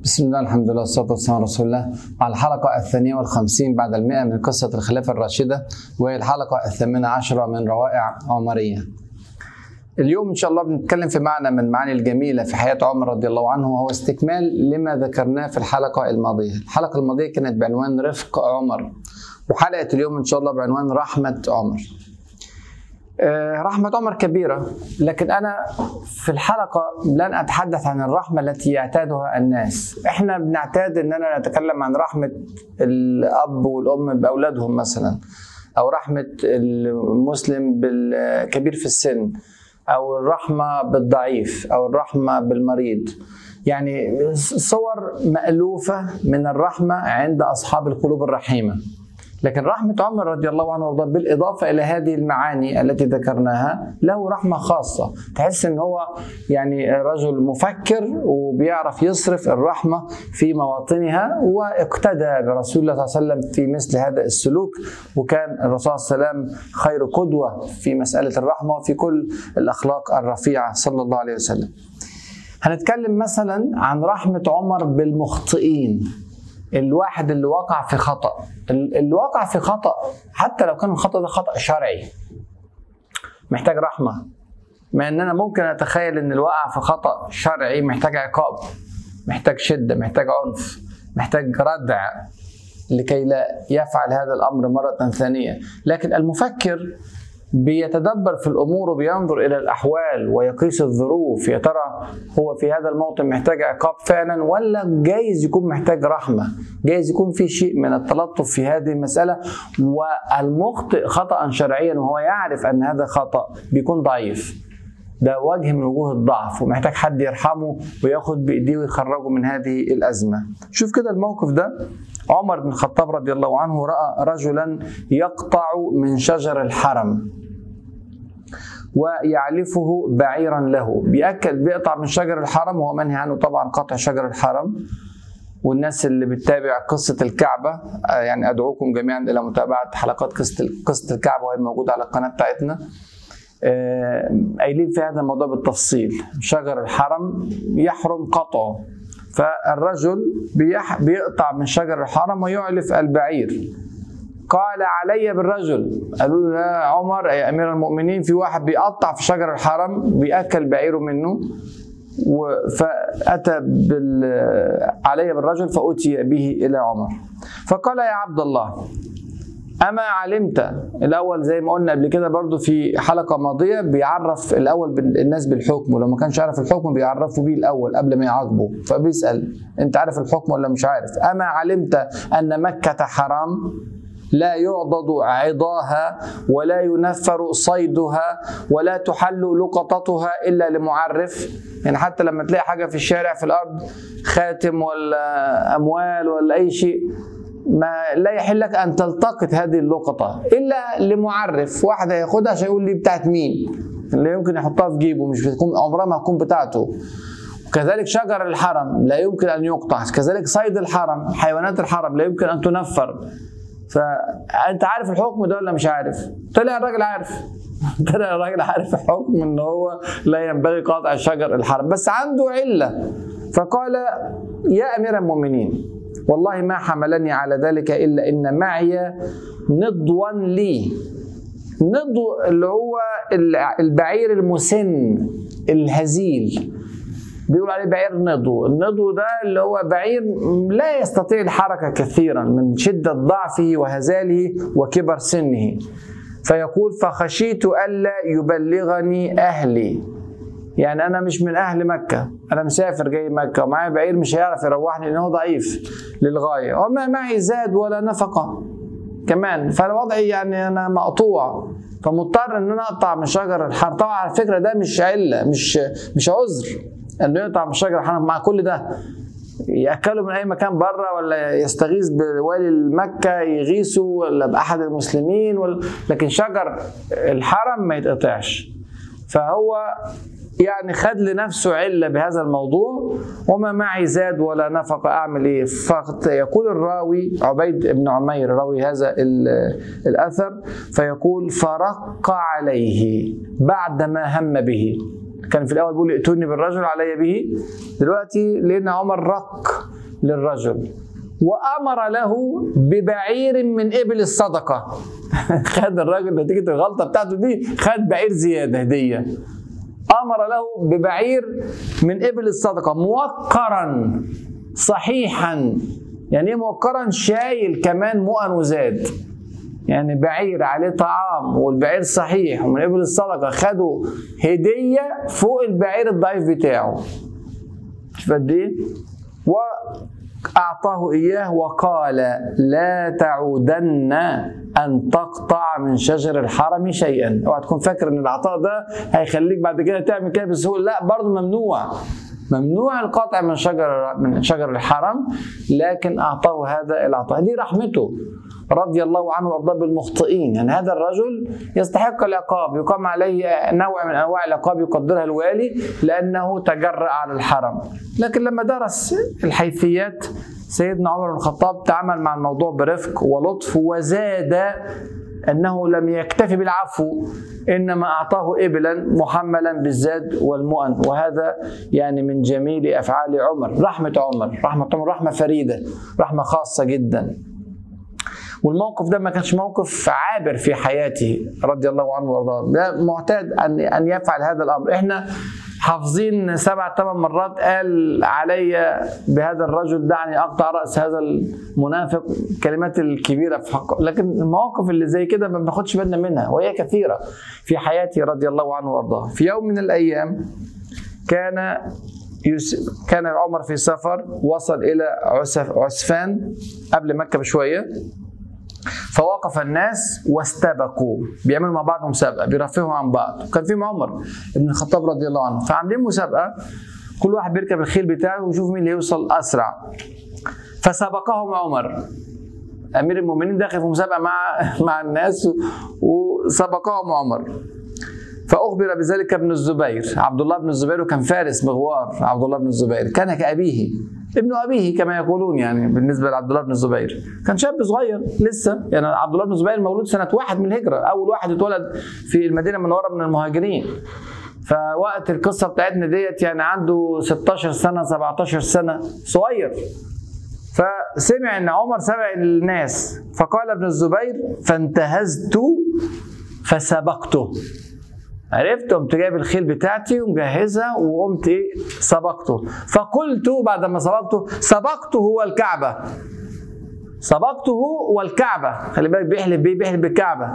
بسم الله، الحمد لله، والصلاة والسلام على رسول الله. على الحلقة 52 بعد 100 من قصة الخلافة الراشدة، وهي الحلقة 18 من روائع عمرية. اليوم إن شاء الله بنتكلم في معنى من المعاني الجميلة في حياة عمر رضي الله عنه، وهو استكمال لما ذكرناه في الحلقة الماضية. الحلقة الماضية كانت بعنوان رفق عمر، وحلقة اليوم إن شاء الله بعنوان رحمة عمر. رحمة عمر كبيرة، لكن أنا في الحلقة لن أتحدث عن الرحمة التي يعتادها الناس. إحنا بنعتاد أننا نتكلم عن رحمة الأب والأم بأولادهم مثلا، أو رحمة المسلم بالكبير في السن، أو الرحمة بالضعيف، أو الرحمة بالمريض. يعني صور مألوفة من الرحمة عند أصحاب القلوب الرحيمة. لكن رحمة عمر رضي الله عنه وارضاه بالإضافة إلى هذه المعاني التي ذكرناها له رحمة خاصة. تحس إن هو يعني رجل مفكر وبيعرف يصرف الرحمة في مواطنها، واقتدى برسول الله صلى الله عليه وسلم في مثل هذا السلوك. وكان الرسول صلى الله عليه وسلم خير قدوة في مسألة الرحمة وفي كل الأخلاق الرفيعة صلى الله عليه وسلم. هنتكلم مثلا عن رحمة عمر بالمخطئين. الواحد اللي وقع في خطأ، اللي وقع في خطأ حتى لو كان الخطأ ده خطأ شرعي، محتاج رحمة. مع ان انا ممكن اتخيل ان اللي وقع في خطأ شرعي محتاج عقاب، محتاج شدة، محتاج عنف، محتاج ردع لكي لا يفعل هذا الامر مرة ثانية. لكن المفكر بيتدبر في الأمور وبينظر إلى الأحوال ويقيس الظروف. يا ترى هو في هذا الموطن محتاج عقاب فعلا، ولا جايز يكون محتاج رحمة، جايز يكون في شيء من التلطف في هذه المسألة. والمخطئ خطأ شرعيا وهو يعرف أن هذا خطأ بيكون ضعيف، ده وجه من وجوه الضعف، ومحتاج حد يرحمه وياخد بإيديه ويخرجه من هذه الأزمة. شوف كده الموقف ده. عمر بن الخطاب رضي الله عنه رأى رجلا يقطع من شجر الحرم ويعلفه بعيرا له. بيقطع من شجر الحرم، وهو منهي عنه طبعا قطع شجر الحرم. والناس اللي بتتابع قصة الكعبة، يعني أدعوكم جميعا إلى متابعة حلقات قصة الكعبة، وهي موجودة على القناة بتاعتنا. قايلين في هذا الموضوع بالتفصيل. شجر الحرم يحرم قطعه، فالرجل بيقطع من شجر الحرم ويعلف البعير. قال علي بالرجل. قالوا له يا عمر يا أمير المؤمنين، في واحد بيقطع في شجر الحرم بيأكل بعيره منه. فأتى علي بالرجل فأتي به إلى عمر، فقال يا عبد الله أما علمت. الأول زي ما قلنا قبل كده برضو في حلقة ماضية، بيعرف الأول الناس بالحكم، ولو ما كانش عارف الحكم بيعرفوا بيه الأول قبل ما يعاقبه. فبيسأل أنت عارف الحكم ولا مش عارف؟ أما علمت أن مكة حرام لا يعضد عضاها ولا ينفر صيدها ولا تحل لقطتها إلا لمعرف. يعني حتى لما تلاقي حاجة في الشارع في الأرض، خاتم ولا أموال ولا أي شيء، ما لا يحل لك أن تلتقط هذه اللقطة إلا لمعرف. واحد هياخدها عشان يقول لي بتاعت مين، اللي يمكن يحطها في جيبه، مش بتكون عمرها ما هتكون بتاعته. كذلك شجر الحرم لا يمكن أن يقطع، كذلك صيد الحرم، حيوانات الحرم لا يمكن أن تنفر. فأنت عارف الحكم ده ولا مش عارف؟ طلع الراجل عارف. طلع الراجل عارف الحكم إن هو لا ينبغي قطع شجر الحرم، بس عنده علة. فقال يا أمير المؤمنين والله ما حملني على ذلك إلا إن معي نضوا لي. نضو اللي هو البعير المسن الهزيل، بيقول عليه بعير نضو. النضو ده اللي هو بعير لا يستطيع الحركة كثيرا من شدة ضعفه وهزاله وكبر سنه. فيقول فخشيت ألا يبلغني أهلي. يعني أنا مش من أهل مكة، أنا مسافر جاي مكة ومعايا بعير مش هيعرف يروحني لأنه ضعيف للغاية، وما معي زاد ولا نفقة كمان. فالوضع يعني أنا مقطوع، فمضطر إن أنا أقطع من شجر الحرم. طبعا على فكرة ده مش علة، مش عذر إنه يقطع من شجر الحرم. مع كل ده يأكلوا من أي مكان بره، ولا يستغيث بوالي مكة يغيثه، ولا بأحد المسلمين، لكن شجر الحرم ما يتقطعش. فهو يعني خد لنفسه علة بهذا الموضوع. وما معي زاد ولا نفقة، أعمل إيه؟ فيقول الراوي عبيد بن عمير راوي هذا الأثر، فيقول فرق عليه بعد ما هم به. كان في الاول بيقول ائتوني بالرجل علي به، دلوقتي لان عمر رق للرجل وامر له ببعير من ابل الصدقه. خد الراجل نتيجه الغلطه بتاعته دي خد بعير زياده هديه. امر له ببعير من ابل الصدقه موقرا صحيحا. يعني ايه موقرا؟ شايل كمان مؤن وزاد، يعني بعير عليه طعام والبعير صحيح ومن ابل الصدقه خدوا هديه فوق البعير الضعيف بتاعه. شوف قد ايه؟ وأعطاه إياه وقال لا تعودن أن تقطع من شجر الحرم شيئا. اوعى تكون فاكر إن العطاء ده هيخليك بعد كده تعمل كده بسهولة، لا، برضه ممنوع القطع من شجر الحرم، لكن أعطاه هذا العطاء. دي رحمته رضي الله عنه وارضاه بالمخطئين. يعني هذا الرجل يستحق العقاب، يقام عليه نوع من انواع العقاب يقدرها الوالي لانه تجرأ على الحرم. لكن لما درس الحيثيات سيدنا عمر بن الخطاب تعامل مع الموضوع برفق ولطف، وزاد انه لم يكتفي بالعفو، انما اعطاه ابلا محملا بالزاد والمؤن. وهذا يعني من جميل افعال عمر. رحمه عمر رحمه فريده، رحمه خاصه جدا. والموقف ده ما كانش موقف عابر في حياته رضي الله عنه وارضاه، ده معتاد ان يفعل هذا الامر. احنا حافظين 7-8 مرات قال علي بهذا الرجل دعني اقطع راس هذا المنافق، الكلمات الكبيره في حقه. لكن المواقف اللي زي كده ما بناخدش بالنا منها، وهي كثيره في حياته رضي الله عنه وارضاه. في يوم من الايام كان عمر في سفر، وصل الى عسفان قبل مكه بشويه، فوقف الناس واستبقوا، بيعملوا مع بعض مسابقه، بيرفهوا عن بعض. كان فيهم عمر بن الخطاب رضي الله عنه، فعاملين مسابقه كل واحد بيركب الخيل بتاعه ويشوف مين اللي يوصل اسرع. فسبقهم عمر امير المؤمنين، داخل في مسابقه مع الناس، وسبقهم عمر. فاخبر بذلك ابن الزبير، عبد الله بن الزبير، وكان فارس مغوار. عبد الله بن الزبير كان كأبيه، ابن أبيه كما يقولون، يعني بالنسبة لعبد الله بن الزبير كان شاب صغير لسه. يعني عبد الله بن الزبير مولود سنة 1 من الهجرة، أول واحد اتولد في المدينة المنورة من المهاجرين. فوقت القصة بتاعتنا ديت يعني عنده 16 سنة 17 سنة، صغير. فسمع ان عمر سبق الناس، فقال ابن الزبير فانتهزت فسبقته. عرفت، قمت جايب الخيل بتاعتي ومجهزها وقمت سبقته. فقلت بعد ما سبقته والكعبة، سبقته والكعبة. خلي بالك بيحلف بالكعبة.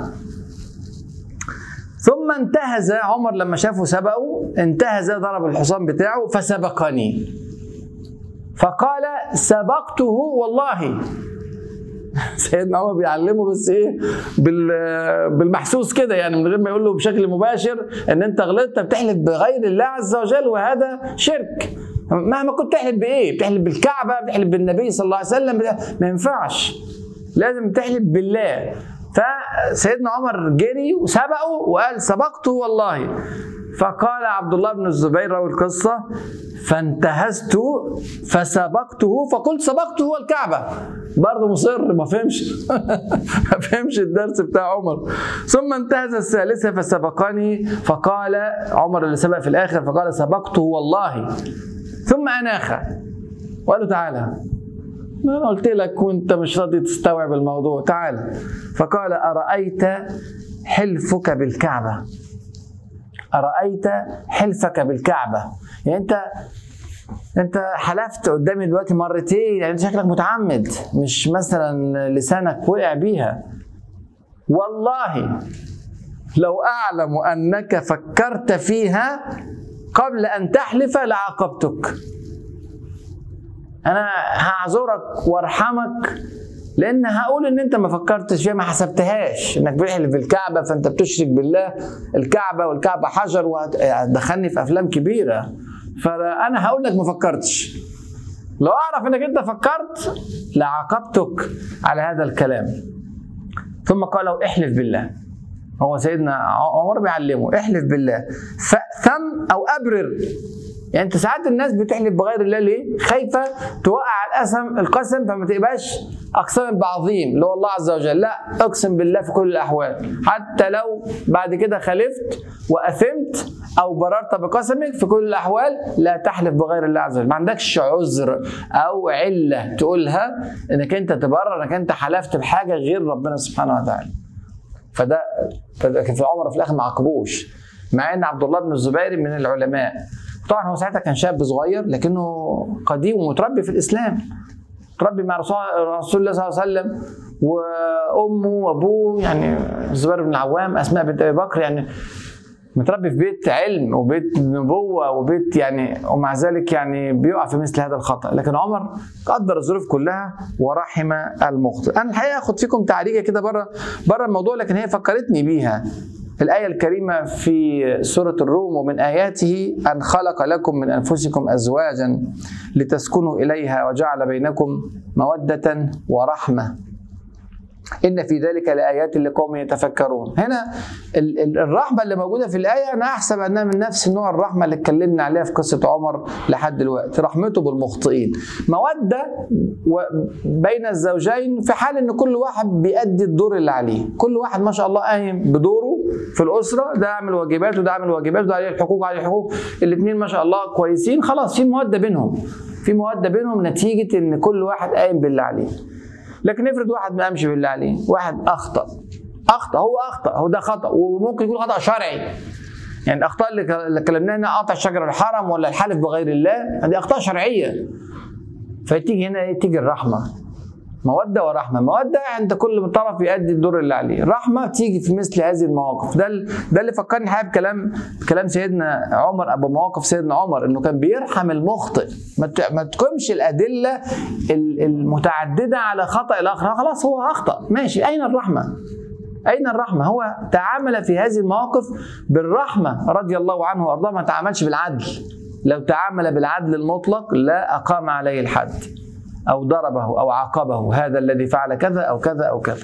ثم انتهز عمر لما شافه سبقه، انتهز ضرب الحصان بتاعه فسبقني، فقال سبقته والله. سيدنا عمر بيعلمه بس بالمحسوس كده، يعني من غير ما يقول له بشكل مباشر ان انت غلطت، بتحلف بغير الله عز وجل وهذا شرك. مهما كنت تحلف بايه، بتحلف بالكعبه، بتحلف بالنبي صلى الله عليه وسلم، ما ينفعش، لازم تحلف بالله. فسيدنا عمر جري وسبقه وقال سبقته والله. فقال عبد الله بن الزبير راوي القصه فانتهزت فسبقته فقلت سبقته والكعبة. برضه مصر، ما فهمش الدرس بتاع عمر. ثم انتهز الثالثة فسبقني، فقال عمر اللي سبق في الآخر، فقال سبقته والله. ثم أناخ وقال له تعالى، أنا قلت لك وأنت مش راضي تستوعب الموضوع، تعالى. فقال أرأيت حلفك بالكعبة، أرأيت حلفك بالكعبة. يعني انت حلفت قدامي دلوقتي مرتين، يعني انت شكلك متعمد، مش مثلا لسانك وقع بيها. والله لو اعلم انك فكرت فيها قبل ان تحلف لعاقبتك. انا هعذرك وارحمك، لان هقول ان انت ما فكرتش فيها، ما حسبتهاش انك بتحلف بالكعبه، فانت بتشرك بالله. الكعبه والكعبه حجر، وهتدخلني في افلام كبيره، فانا هقول لك ما فكرتش. لو اعرف انك انت فكرت لعاقبتك على هذا الكلام. ثم قال له احلف بالله. هو سيدنا عمر بيعلمه احلف بالله، فأثم او ابرر. يعني انت ساعات الناس بتحلف بغير الله ليه؟ خايفه توقع القسم فما تبقاش اقسم بعظيم اللي هو الله عز وجل، لا اقسم بالله في كل الاحوال، حتى لو بعد كده خالفت واثمت او بررت بقسمك في كل الاحوال لا تحلف بغير الله عز وجل، ما عندكش عذر او عله تقولها انك انت تبرر انك انت حلفت بحاجه غير ربنا سبحانه وتعالى. فده في عمر في الاخر ما عاقبوش، مع ان عبد الله بن الزبير من العلماء. طبعا هو ساعتها كان شاب صغير لكنه قديم ومتربي في الاسلام، تربي مع رسول الله صلى الله عليه وسلم، وامه وابوه يعني الزبير بن العوام، اسماء بنت ابي بكر، يعني متربي في بيت علم وبيت نبوه وبيت يعني، ومع ذلك يعني بيقع في مثل هذا الخطا. لكن عمر قدر الظروف كلها ورحم المخطئ. انا الحقيقه اخد فيكم تعليقه كده بره الموضوع، لكن هي فكرتني بيها الآية الكريمة في سورة الروم: ومن آياته أن خلق لكم من أنفسكم أزواجا لتسكنوا إليها وجعل بينكم مودة ورحمة إن في ذلك لآيات لقوم يتفكرون. هنا الرحمة اللي موجودة في الآية أنا أحسب أنها من نفس نوع الرحمة اللي اتكلمنا عليها في قصة عمر لحد دلوقتي، رحمته بالمخطئين، مودة بين الزوجين في حال إن كل واحد بيأدي الدور اللي عليه، كل واحد ما شاء الله قايم بدوره في الأسرة، ده عامل واجباته وده عامل واجباته، وده عليه الحقوق وعليه الحقوق، الاثنين ما شاء الله كويسين، خلاص في مودة بينهم، في مودة بينهم نتيجة إن كل واحد قايم باللي عليه. لكن افرض واحد ما قامش بالله عليه، واحد اخطا هو ده خطا، وممكن يكون خطا شرعي، يعني الاخطاء اللي كلمناها هنا قطع شجر الحرم ولا الحلف بغير الله، هذه اخطاء شرعيه. فتيجي هنا تيجي الرحمه، موده ورحمه، موده عند كل طرف يؤدي الدور اللي عليه، رحمه تيجي في مثل هذه المواقف. ده اللي فكرني حابب كلام سيدنا عمر، ابو مواقف سيدنا عمر، انه كان بيرحم المخطئ، ما تقومش الادله المتعدده على خطا الاخر، خلاص هو اخطا ماشي، اين الرحمه؟ اين الرحمه؟ هو تعامل في هذه المواقف بالرحمه رضي الله عنه وارضاه، ما تعاملش بالعدل. لو تعامل بالعدل المطلق لا اقام عليه الحد أو ضربه أو عاقبه، هذا الذي فعل كذا أو كذا أو كذا.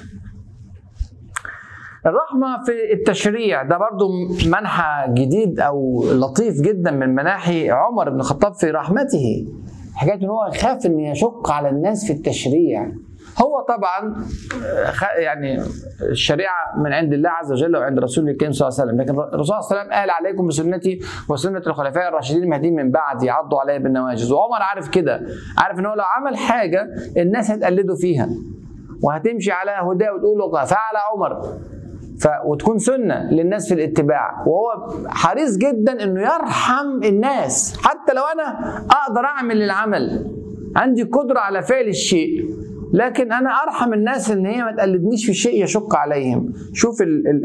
الرحمة في التشريع ده برضو منحى جديد أو لطيف جدا من مناحي عمر بن الخطاب في رحمته، حكاية إن هو يخاف إن يشق على الناس في التشريع. هو طبعا يعني الشريعة من عند الله عز وجل وعند رسوله الكريم صلى الله عليه وسلم، لكن الرسول صلى الله عليه وسلم قال: عليكم بسنتي وسنة الخلفاء الراشدين المهديين من بعدي عضوا عليها بالنواجذ. وعمر عارف كده، عارف ان هو لو عمل حاجة الناس هتقلده فيها وهتمشي على هداه وتقول فعل عمر، وتكون سنة للناس في الاتباع. وهو حريص جدا انه يرحم الناس، حتى لو انا اقدر اعمل العمل، عندي قدرة على فعل الشيء، لكن أنا أرحم الناس إن هي ما تقلدنيش في شيء يشق عليهم. شوف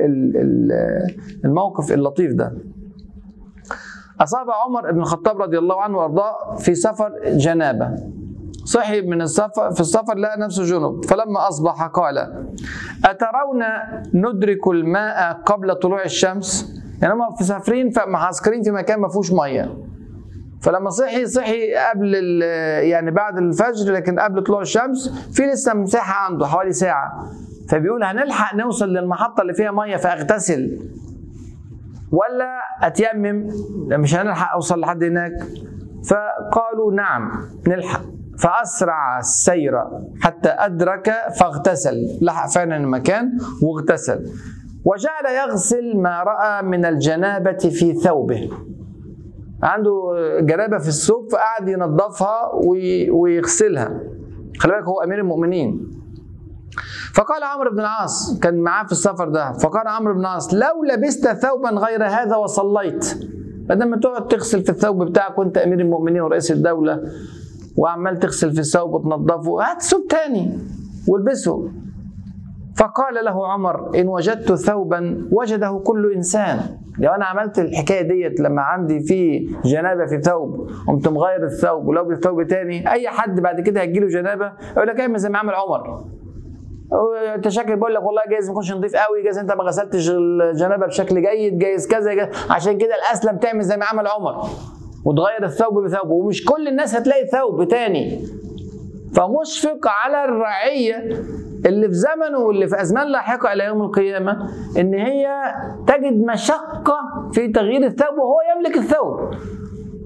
الموقف اللطيف ده. أصاب عمر بن الخطاب رضي الله عنه وأرضاه في سفر جنابة، صحي من السفر، في السفر لقى نفسه جنب، فلما أصبح قال: أترون ندرك الماء قبل طلوع الشمس؟ يعني هم في سافرين فمعسكرين في مكان ما فيهوش مية، فلما صحي قبل يعني بعد الفجر، لكن قبل طلوع الشمس في لسه مساحه عنده حوالي ساعه، فبيقول: هنلحق نوصل للمحطه اللي فيها ميه فاغتسل ولا اتيمم؟ مش هنلحق اوصل لحد هناك. فقالوا: نعم نلحق. فاسرع السير حتى ادرك فاغتسل، لحق فعلا المكان واغتسل، وجعل يغسل ما راى من الجنابه في ثوبه. عنده جنابه في الثوب فقعد ينظفها ويغسلها، خلي بالك هو امير المؤمنين. فقال عمرو بن العاص، كان معاه في السفر ده، فقال عمرو بن العاص: لو لبست ثوبا غير هذا وصليت، بدل ما تقعد تغسل في الثوب بتاعك وانت امير المؤمنين ورئيس الدوله وعمال تغسل في الثوب وتنظفه، هات ثوب تاني والبسه. فقال له عمر: ان وجدت ثوبا وجده كل انسان. لو انا عملت الحكايه ديت لما عندي في جنابه في ثوب قمت مغير الثوب ولو بثوب تاني، اي حد بعد كده هيجيله جنابه يقول لك: اعمل زي ما عمل عمر. انت شكلك بيقول لك والله جايز ما يكونش نظيف قوي، جايز انت ما غسلتش الجنابه بشكل جيد، جايز كذا جايز، عشان كده الاسلم تعمل زي ما عمل عمر وتغير الثوب بثوبه. ومش كل الناس هتلاقي ثوب تاني، فمشفق على الرعيه اللي في زمنه واللي في أزمان لاحقة إلى يوم القيامة إن هي تجد مشقة في تغيير الثوب وهو يملك الثوب.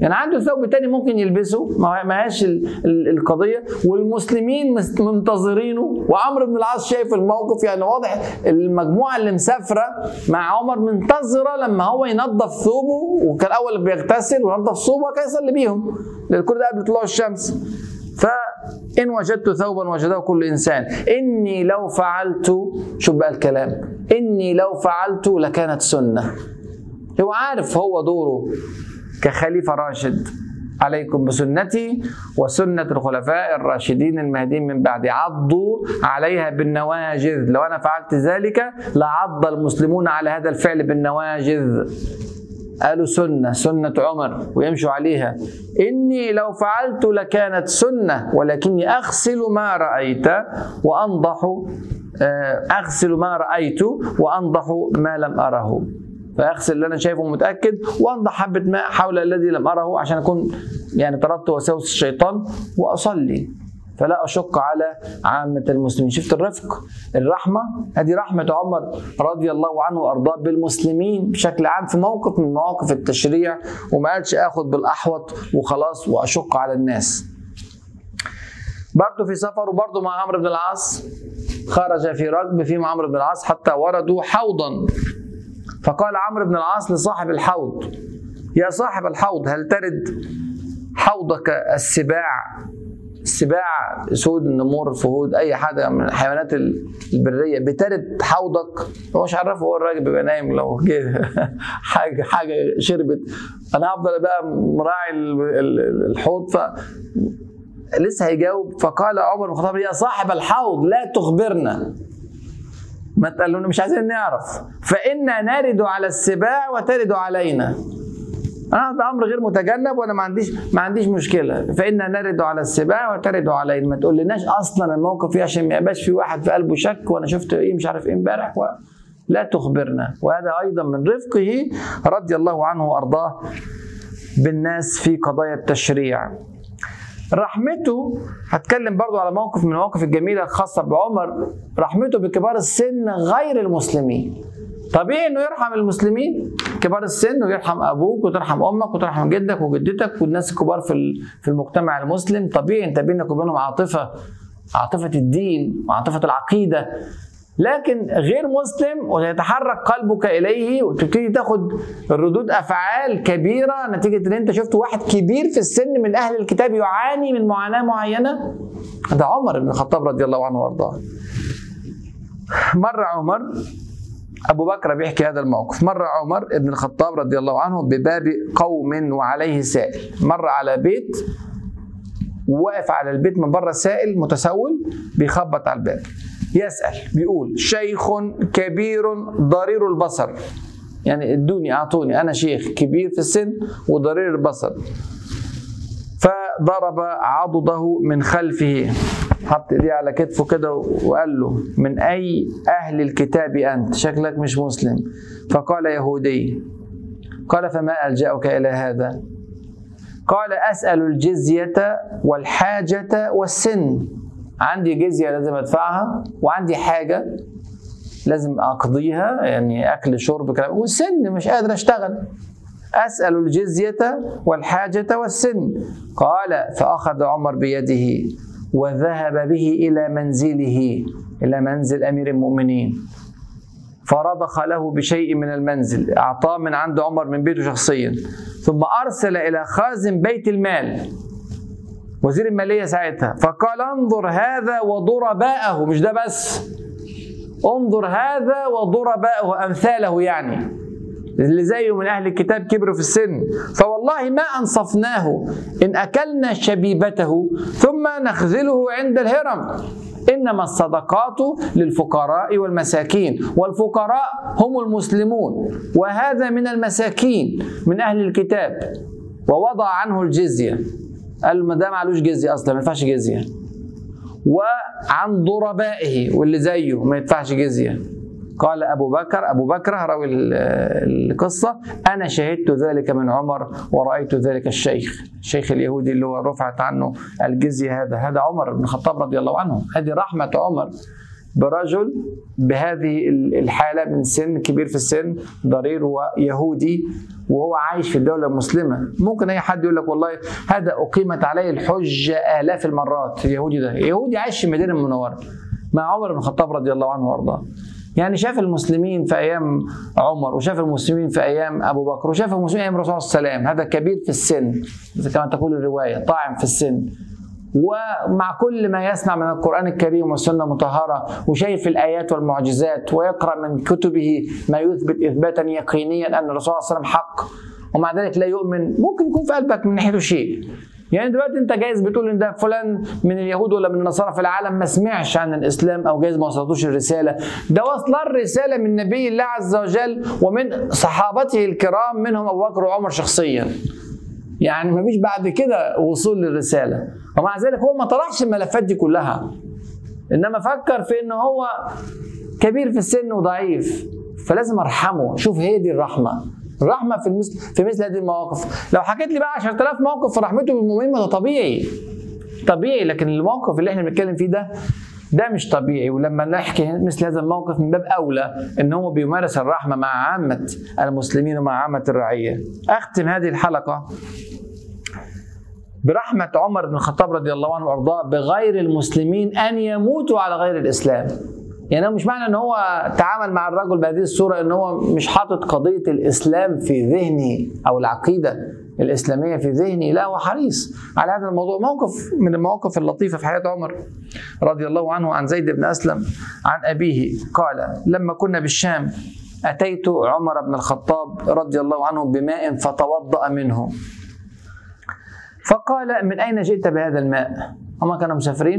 يعني عنده ثوب تاني ممكن يلبسه، ما هياش القضيه، والمسلمين منتظرينه، وعمرو بن العاص شايف الموقف. يعني واضح المجموعه اللي مسافره مع عمر منتظره لما هو ينظف ثوبه، وكان اول بيغتسل وينظف ثوبه وكان يصلي بيهم، لان كل ده قبل طلوع الشمس. فإن وجدت ثوبا وجده كل إنسان، إني لو فعلت، شوف بقى الكلام، إني لو فعلت لكانت سنة. هو عارف هو دوره كخليفة راشد، عليكم بسنتي وسنة الخلفاء الراشدين المهديين من بعد، عضوا عليها بالنواجذ، لو أنا فعلت ذلك لعض المسلمون على هذا الفعل بالنواجذ. قالوا سنة عمر ويمشوا عليها. إني لو فعلت لكانت سنة ولكني أغسل ما رأيت وأنضح ما لم أره. فأغسل اللي أنا شايفه متأكد وأنضح حبة ماء حول الذي لم أره عشان أكون يعني طردت وساوس الشيطان وأصلي، فلا أشق على عامة المسلمين. شفت الرفق، الرحمة، هذه رحمة عمر رضي الله عنه وأرضاه بالمسلمين بشكل عام في موقف من مواقف التشريع، وما قالش أخذ بالأحوط وخلاص وأشق على الناس. برضه في سفر وبرضه مع عمرو بن العاص، خرج في ركب فيهم عمرو بن العاص حتى وردوا حوضا، فقال عمرو بن العاص لصاحب الحوض: يا صاحب الحوض، هل ترد حوضك السباع، اسود، النمور، الفهود، اي حاجه من الحيوانات البريه بترد حوضك؟ هو مش عارفه، هو الراجل بيبقى نايم، لو جه حاجه شربت انا هفضل بقى مراعي الحوض، لسه هيجاوب. فقال عمر بن الخطاب: يا صاحب الحوض لا تخبرنا، ما تقولنا مش عايزين نعرف، فإنا نرد على السباع وترد علينا. هذا امر غير متجنب وانا ما عنديش مشكله، فإنا نرد على السباع وترد علينا. ما تقولناش اصلا الموقف فيه عشان ما يبقاش في واحد في قلبه شك وانا شفت ايه مش عارف ايه امبارح، لا تخبرنا. وهذا ايضا من رفقه رضي الله عنه وارضاه بالناس في قضايا التشريع. رحمته، هتكلم برضو على موقف من المواقف الجميله الخاصه بعمر، رحمته بكبار السن غير المسلمين. طبيعي انه يرحم المسلمين كبار السن، ويرحم ابوك وترحم امك وترحم جدك وجدتك والناس الكبار في المجتمع المسلم. طبيعي انت بينك وبينهم عاطفه الدين وعاطفه العقيده. لكن غير مسلم ويتحرك قلبك اليه وتبتدي تاخد ردود افعال كبيره نتيجه ان انت شفت واحد كبير في السن من اهل الكتاب يعاني من معاناه معينه. هذا عمر بن الخطاب رضي الله عنه وارضاه. مر عمر، أبو بكر بيحكي هذا الموقف، مر عمر بن الخطاب رضي الله عنه بباب قوم وعليه سائل. مر على بيت وواقف على البيت من بره سائل متسول بيخبط على الباب يسأل، بيقول: شيخ كبير ضرير البصر، يعني ادوني اعطوني، انا شيخ كبير في السن وضرير البصر. فضرب عضده من خلفه، حط ايديه على كتفه كده وقال له: من اي اهل الكتاب انت؟ شكلك مش مسلم. فقال: يهودي. قال: فما الجاك الى هذا؟ قال: اسال الجزيه والحاجه والسن، عندي جزيه لازم ادفعها وعندي حاجه لازم اقضيها، يعني اكل شرب كلام، والسن مش قادر اشتغل. اسال الجزيه والحاجه والسن. قال: فاخذ عمر بيده وذهب به إلى منزله، إلى منزل أمير المؤمنين، فرضخ له بشيء من المنزل، أعطاه من عند عمر من بيته شخصيا، ثم أرسل إلى خازن بيت المال وزير المالية ساعتها، فقال: انظر هذا وضرباءه، مش ده بس، انظر هذا وضرباءه، أمثاله يعني اللي زيه من أهل الكتاب كبروا في السن، فوالله ما أنصفناه إن أكلنا شبيبته ثم نخذله عند الهرم، إنما الصدقات للفقراء والمساكين، والفقراء هم المسلمون، وهذا من المساكين من أهل الكتاب. ووضع عنه الجزية، قال ما ده معلوش جزية أصلا، ما يدفعش جزية، وعن ضربائه واللي زيه ما يدفعش جزية. قال أبو بكر راوي القصة: أنا شهدت ذلك من عمر ورأيت ذلك الشيخ اليهودي اللي هو رفعت عنه الجزية، هذا عمر بن الخطاب رضي الله عنه. هذه رحمة عمر برجل بهذه الحالة من سن كبير في السن ضرير ويهودي وهو عايش في الدولة المسلمة. ممكن أي حد يقول لك والله هذا أقيمت عليه الحجة آلاف المرات. اليهودي ده يهودي عايش في المدينة المنورة مع عمر بن الخطاب رضي الله عنه وارضاه، يعني شاف المسلمين في ايام عمر وشاف المسلمين في ايام ابو بكر وشاف المسلمين ايام الرسول صلى الله عليه وسلم. هذا كبير في السن كما تقول الروايه، طاعن في السن، ومع كل ما يسمع من القرآن الكريم والسنة المطهرة وشايف الآيات والمعجزات ويقرأ من كتبه ما يثبت إثباتا يقينيا أن الرسول صلى الله عليه وسلم حق، ومع ذلك لا يؤمن، ممكن يكون في قلبك من ناحيته شيء. يعني دلوقتي انت جايز بتقول ان ده فلان من اليهود ولا من النصارى في العالم ما سمعش عن الاسلام او جايز ما وصلتوش الرساله، ده وصل الرساله من نبي الله عز وجل ومن صحابته الكرام منهم ابو بكر وعمر شخصيا. يعني ما فيش بعد كده وصول للرساله، ومع ذلك هو ما طرحش الملفات دي كلها، انما فكر في ان هو كبير في السن وضعيف فلازم ارحمه. شوف هي دي الرحمه في مثل هذه المواقف. لو حكيت لي بقى 10,000 موقف في رحمته بالمؤمنين ده طبيعي، لكن الموقف اللي احنا بنتكلم فيه ده مش طبيعي. ولما نحكي مثل هذا الموقف من باب اولى ان هو بيمارس الرحمه مع عامه المسلمين ومع عامه الرعيه. اختم هذه الحلقه برحمه عمر بن الخطاب رضي الله عنه وارضاه بغير المسلمين ان يموتوا على غير الاسلام. يعني مش معنى ان هو تعامل مع الرجل بهذه الصوره ان هو مش حاطط قضيه الاسلام في ذهنه او العقيده الاسلاميه في ذهنه، لا هو حريص على هذا الموضوع. موقف من المواقف اللطيفه في حياه عمر رضي الله عنه عن زيد بن اسلم عن ابيه قال: لما كنا بالشام اتيت عمر بن الخطاب رضي الله عنه بماء فتوضأ منه، فقال: من اين جئت بهذا الماء؟ هما كانوا مسافرين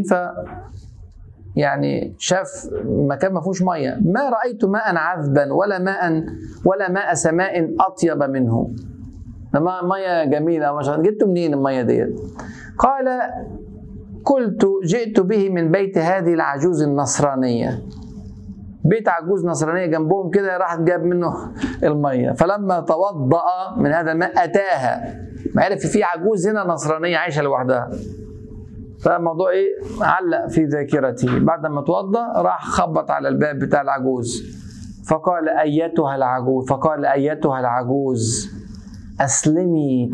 يعني شاف مكان ما فيهوش ميه، ما رايت ماء عذبا ولا ماء سماء اطيب منه. ميه جميله ما شاء الله، جبته منين الميه ديت؟ قال: قلت جئت به من بيت هذه العجوز النصرانيه. بيت عجوز نصرانيه جنبهم كده، راح جاب منه الميه، فلما توضأ من هذا الماء اتاها، عرف في عجوز هنا نصرانيه عايشه لوحدها. فالموضوع علق في ذاكرته. بعد ما توضأ راح خبط على الباب بتاع العجوز فقال: أيتها العجوز أسلمي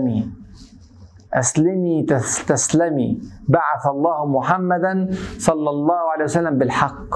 تسلمي، بعث الله محمدا صلى الله عليه وسلم بالحق.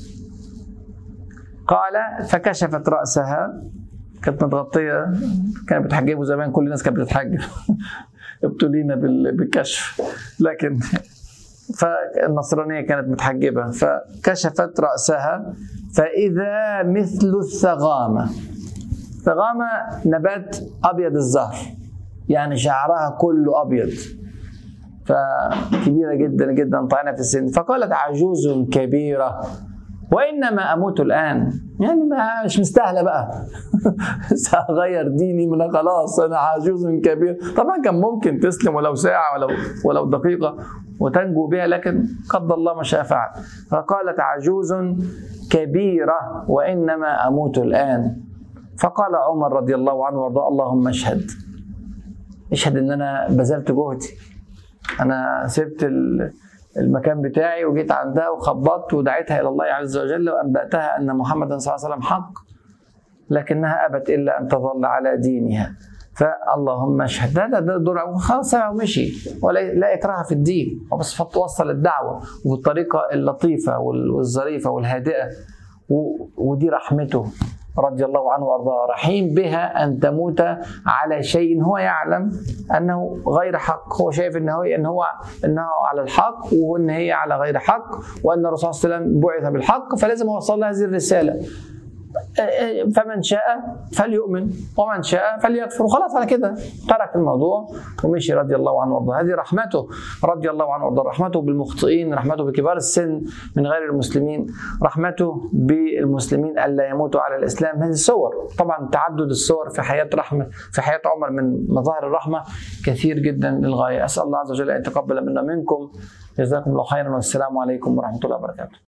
قال: فكشفت رأسها، كانت متغطية، كانت بتحجبه زمان، كل الناس كانت بتتحجب ابتلينا بالكشف، لكن فالنصرانية كانت متحجبة، فكشفت رأسها فإذا مثل الثغامة. الثغامة نبات أبيض الزهر، يعني شعرها كله أبيض، فكبيرة جدا جدا طعنة في السن. فقالت: عجوز كبيرة وإنما أموت الآن، يعني مش مستاهلة بقى سأغير ديني من خلاص أنا عجوز كبير. طبعا كان ممكن تسلم ولو ساعة ولو دقيقة وتنجو بها، لكن قدر الله ما شاء فعل. فقالت: عجوز كبيرة وإنما أموت الآن. فقال عمر رضي الله عنه وارضاه: اللهم اشهد ان انا بذلت جهدي، انا سبت المكان بتاعي وجيت عندها وخبطت ودعيتها الى الله عز وجل وانبأتها ان محمدا صلى الله عليه وسلم حق، لكنها ابت الا ان تظل على دينها، فاللهم اشهد. ده دور، خلاص ومشي، ولا اكراه في الدين، وبس وصل الدعوه وبالطريقه اللطيفه والظريفه والهادئه، ودي رحمته رضي الله عنه وارضاه، رحيم بها ان تموت على شيء هو يعلم انه غير حق. هو شايف انه على الحق وان هي على غير حق، وان الرسول صلى الله عليه وسلم بعث بالحق، فلازم يوصل لها هذه الرساله. فمن شاء فليؤمن ومن شاء فليكفر، وخلاص على كده ترك الموضوع ومشي رضي الله عنه وارضاه. هذه رحمته رضي الله عنه وارضاه، رحمته بالمخطئين، رحمته بكبار السن من غير المسلمين، رحمته بالمسلمين الا يموتوا على الاسلام. هذه الصور، طبعا تعدد الصور في حياه عمر من مظاهر الرحمه كثير جدا للغايه. اسال الله عز وجل ان يتقبل منا منكم. جزاكم الله خيرا، والسلام عليكم ورحمه الله وبركاته.